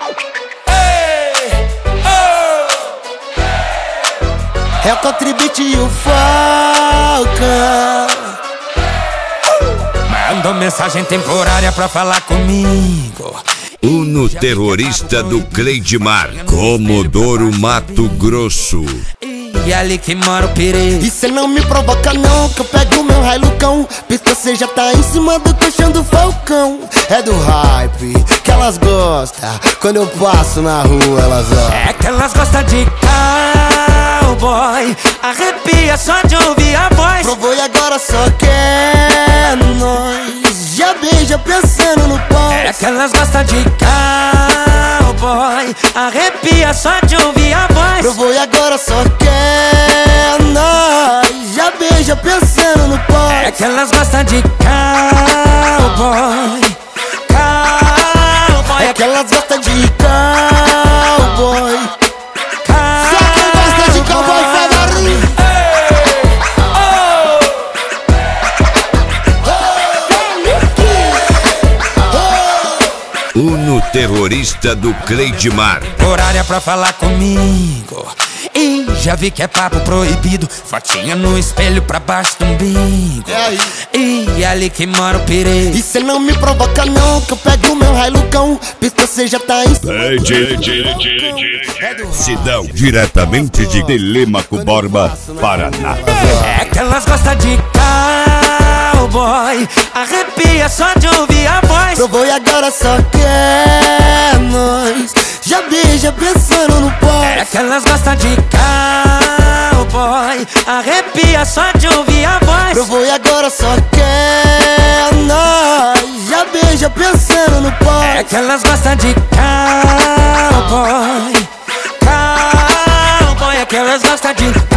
É o Contribute e o Falcão. Mandou mensagem temporária pra falar comigo. Uno terrorista do Cleidmar, Comodoro Mato Grosso. E ali que mora o perigo. E cê não me provoca não, que eu pego o meu Hilucão. Pisca, cê já tá em cima do colchão do Falcão. É do hype que elas gostam. Quando eu passo na rua elas olham. É que elas gostam de cowboy. Arrepia só de ouvir a voz. Provou e agora só quer nós. Já beija pensando no pós. É que elas gostam de cowboy. Arrepia só de ouvir a voz. Provou e agora só quer nós. Já beija pensando no pós. É que elas gostam de cowboy. Cowboy. É que elas gostam de cowboy. Só quem gosta de cowboy faz barulho. Uno terrorista do Cleidmar. Horária pra falar comigo. E já vi que é papo proibido. Fotinha no espelho pra baixo do umbigo. E ali que mora o perigo. E cê não me provoca não, que eu pego o meu Hilucão. Pisca, cê já tá em cima. Sidão, diretamente de Telêmaco Borba, Paraná. É que elas gostam de cowboy. Arrepia só de ouvir a voz. Provou e agora só quer nós. Já beija pensando no pós. É que elas gostam de cowboy. Arrepia só de ouvir a voz. Provou e agora só quer nós. Já beija pensando no pós. É que elas gostam de cowboy. Cowboy. É que elas gostam de